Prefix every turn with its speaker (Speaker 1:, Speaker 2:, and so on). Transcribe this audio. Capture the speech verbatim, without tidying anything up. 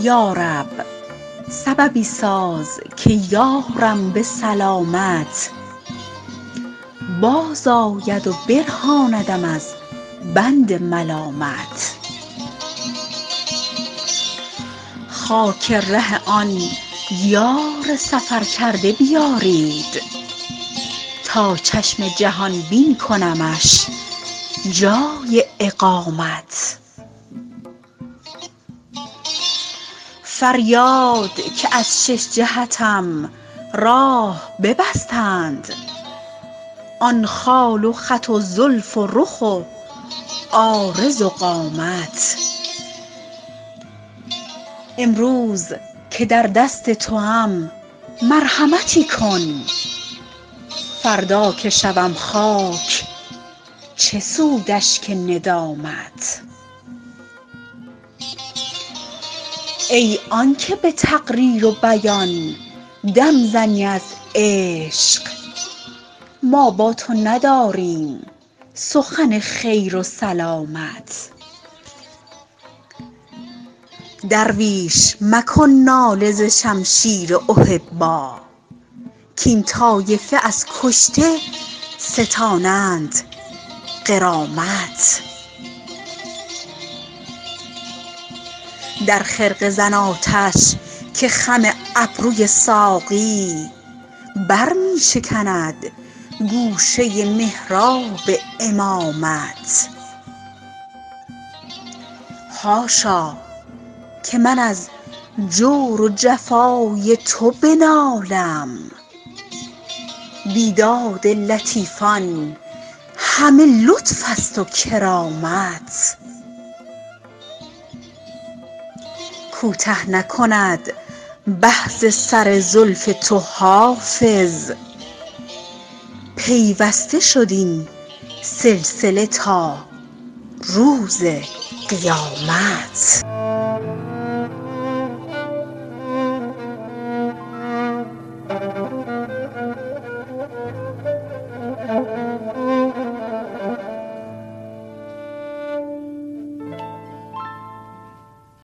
Speaker 1: یارب سببی ساز که یارم به سلامت باز آید و برهاندم از بند ملامت. خاک ره آن یار سفر کرده بیارید تا چشم جهان بین کنمش جای اقامت. فریاد که از شش جهتم راه ببستند آن خال و خط و زلف و رخ و عارض و قامت. امروز که در دست توام مرحمتی کن فردا که شوم خاک چه سود اشک ندامت. ای آنکه به تقریر و بیان دم زنی از عشق ما با تو نداریم سخن خیر و سلامت. درویش مکن ناله ز شمشیر احبا کاین طایفه از کشته ستانند غرامت. در خرقه زن آتش که خم ابروی ساقی بر می شکند گوشه محراب امامت. حاشا که من از جور و جفای تو بنالم بیداد لطیفان همه لطف است و کرامت. کوته نکند بحث سر زلف تو حافظ پیوسته شد این سلسله تا روز قیامت.